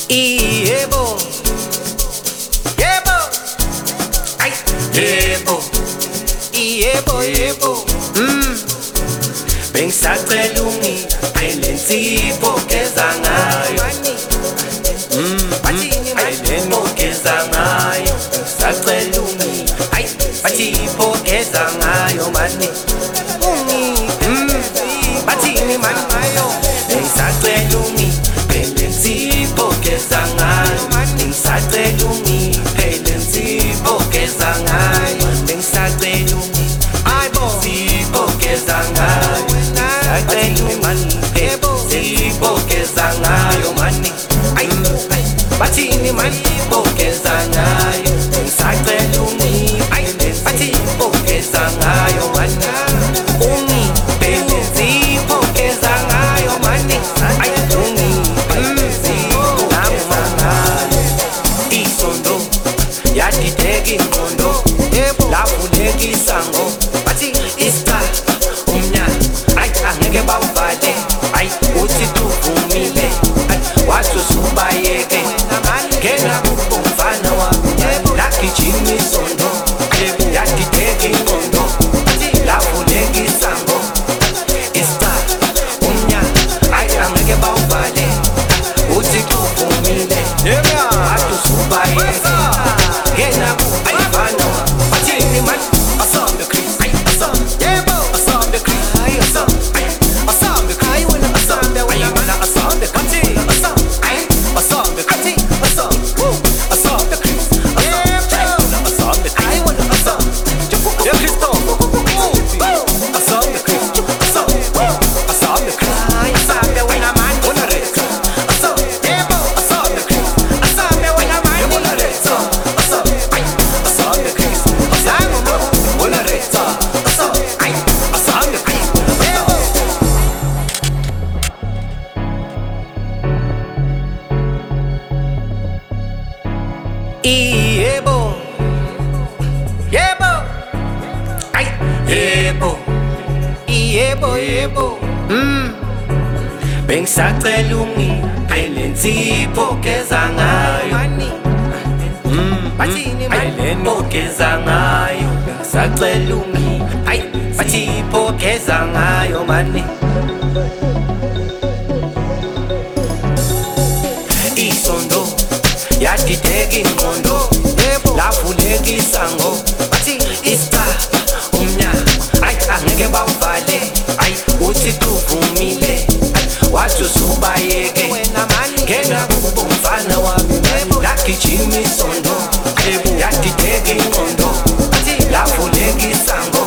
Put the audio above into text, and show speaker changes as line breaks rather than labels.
Yebo, yebo, ay, yebo, yebo. Bengisacela ungiphele insipho geza ngayo. Ayileno geza ngayo. Bengisacela bathipho geza ngayo mani. Bathini mani ngayo. Bengisacela ungiphele insipho geza ngayo. Bengisacela ungiphele insipho geza ngayo. Bengisacela insipho geza ngayo. Bathini mani bogeza ngayo. Ngisacela ungiphele bathipho geza ngayo mani. Ungiphele insipho geza ngayo mani. Ungiphele insipho geza ngayo. Isondo yadideka ingqondo lavuleka isango. Bathi isicala umnyaka angeke bawuvale. Uthi tuvumile wathi usubayeke. Ngena kumfana wami lagijima isondo yadideka ingqondo lavuleka isango. Isicala umnyaka angeke bawuvale. Uthi tuvumile wathi usubayeke. Ngena kumfana wami bathini mani asombe Chris yebo asombe Chris asombe Chris asombe wena asombe Chris asombe Chris asombe Chris asombe I wanna asombe ya Kristo asombe Chris asombe Chris asombe wena man una reza asombe yebo asombe Chris asombe wena man una reza asombe Chris asombe una reza asombe Chris yebo. Yebo, yebo, ay, yebo, yebo. Bengisacela ungiphele insipho geza ngayo. Ayileno geza ngayo. Bengisacela bathipho geza ngayo mani. Isondo yadideka ingqondo lavuleka isango. Bathi isicala umnyaka angeke bawuvale. Uthi tuvumile wathi usubayeke. Ngena kumfana wami lagijima isondo yadideka ingqondo lavuleka isango.